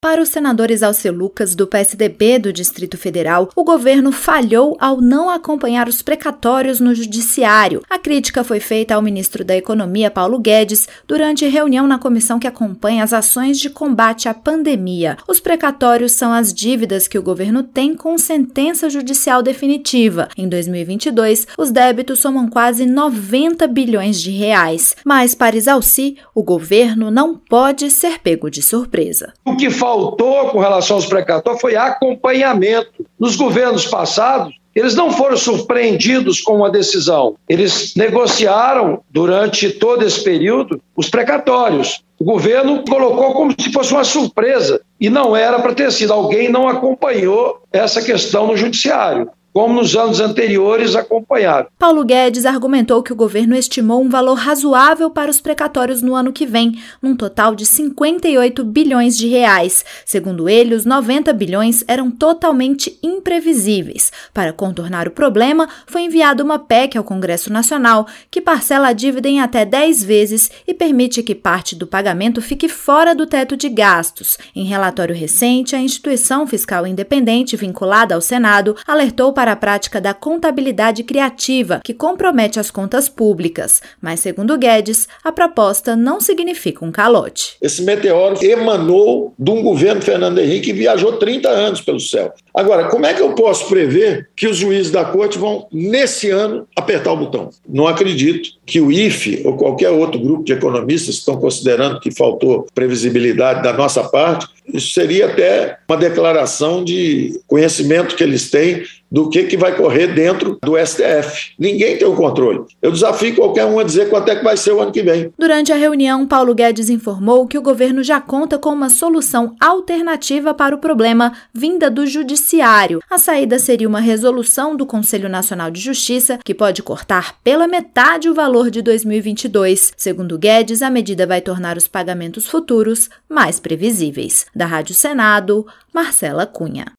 Para o senador Exalceu Lucas, do PSDB do Distrito Federal, o governo falhou ao não acompanhar os precatórios no judiciário. A crítica foi feita ao ministro da Economia, Paulo Guedes, durante reunião na comissão que acompanha as ações de combate à pandemia. Os precatórios são as dívidas que o governo tem com sentença judicial definitiva. Em 2022, os débitos somam quase 90 bilhões de reais. Mas, para Exalci, o governo não pode ser pego de surpresa. O que faltou com relação aos precatórios foi acompanhamento. Nos governos passados, eles não foram surpreendidos com uma decisão. Eles negociaram durante todo esse período os precatórios. O governo colocou como se fosse uma surpresa e não era para ter sido. Alguém não acompanhou essa questão no judiciário, como nos anos anteriores acompanharam. Paulo Guedes argumentou que o governo estimou um valor razoável para os precatórios no ano que vem, num total de 58 bilhões de reais. Segundo ele, os 90 bilhões eram totalmente imprevisíveis. Para contornar o problema, foi enviada uma PEC ao Congresso Nacional, que parcela a dívida em até 10 vezes e permite que parte do pagamento fique fora do teto de gastos. Em relatório recente, a instituição fiscal independente vinculada ao Senado alertou para a prática da contabilidade criativa, que compromete as contas públicas. Mas, segundo Guedes, a proposta não significa um calote. Esse meteoro emanou de um governo Fernando Henrique que viajou 30 anos pelo céu. Agora, como é que eu posso prever que os juízes da corte vão, nesse ano, apertar o botão? Não acredito que o IFE ou qualquer outro grupo de economistas estão considerando que faltou previsibilidade da nossa parte. Isso seria até uma declaração de conhecimento que eles têm do que vai correr dentro do STF. Ninguém tem o controle. Eu desafio qualquer um a dizer quanto é que vai ser o ano que vem. Durante a reunião, Paulo Guedes informou que o governo já conta com uma solução alternativa para o problema vinda do judiciário. A saída seria uma resolução do Conselho Nacional de Justiça que pode cortar pela metade o valor de 2022. Segundo Guedes, a medida vai tornar os pagamentos futuros mais previsíveis. Da Rádio Senado, Marcela Cunha.